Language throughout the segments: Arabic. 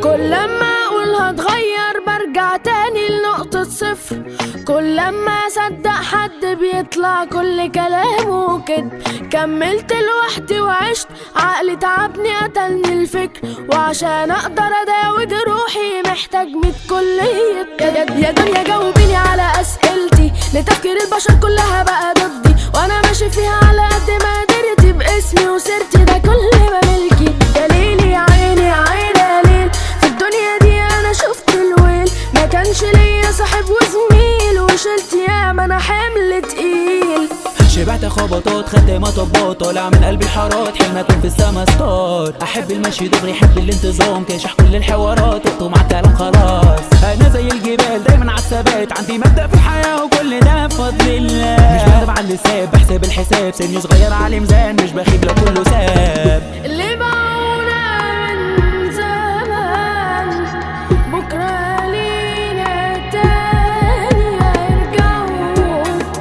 كل لما اقول هتغير برجع تاني لنقطة صفر. كل لما اصدق حد بيطلع كل كلامه كده. كملت لوحدي وعشت عقلي تعبني قتلني الفكر، وعشان اقدر اداوي جروحي محتاج 100 كلية. يا دنيا جاوبيني على اسئلتي، لتفكير البشر كلها بقى ضدي، وانا ماشي فيها على قد ما قدرتي باسمي وسيرتي ده كل ما ملكي. يا ليل يا عيني يا عيني يا ليل، في الدنيا دي انا شفت الويل، ما كانش ليا صاحب وزميل، وشلت ياما انا حمل تقيل. شبعت خبطات خدت مطبات، طالع من قلبي الحارات حلم اكون في السما ستار. احب المشي دغري احب الانتظام، كاشح كل الحوارات وقته مع الكلام خلاص. انا زي الجبال دايما على الثبات، عندي مبدأ في الحياة وكل ده بفضل الله. مش بندم على اللي ساب بحسب الحساب، سني صغير على ميزان مش بخيب لو كله ساب. اللي باعونا من زمان بكرة لينا تاني هيرجعوا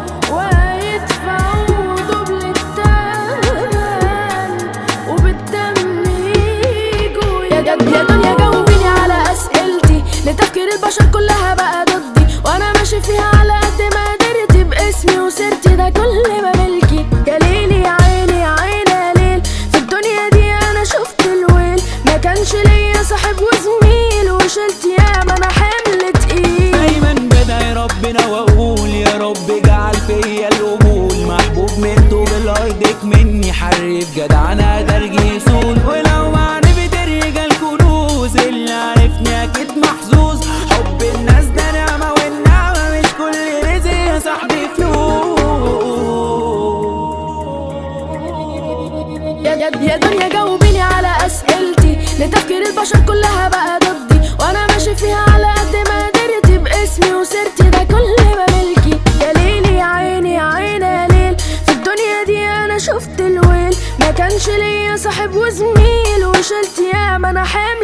ويدفعوا دبل التمن، وبالدم يجوا. يا دنيا جاوبيني على اسئلتي، لتفكير البشر كلها بقى ضدي، وانا ماشي فيها على قد ما قدرتي باسمي وسيرتي ده كل ما ملكي. يا ليل يا عيني يا عيني يا ليل، في الدنيا دي انا شفت الويل، ما كانش ليا صاحب وزميل، وشلت ياما انا حمل تقيل. دايما بدعي ربنا واقول يا رب اجعل فيا القبول، محبوب من طوب الارض مني حرف جدع انا درجي يسول. ولو معرفت الرجال كنوز، اللي عرفني اكيد محظوظ. حب الناس ده نعمة، والنعمة مش كل رزق يا صاحبي فلوس. يا دنيا جاوبيني على اسئلتي، لتفكير البشر كلها بقى ضدي، وانا ماشي فيها على قد ما قدرتي باسمي وسيرتي ده كل ما ملكي. يا ليل يا عيني يا عيني يا ليل، في الدنيا دي انا شفت الويل، ما كانش ليا صاحب وزميل، وشلت ياما انا حامل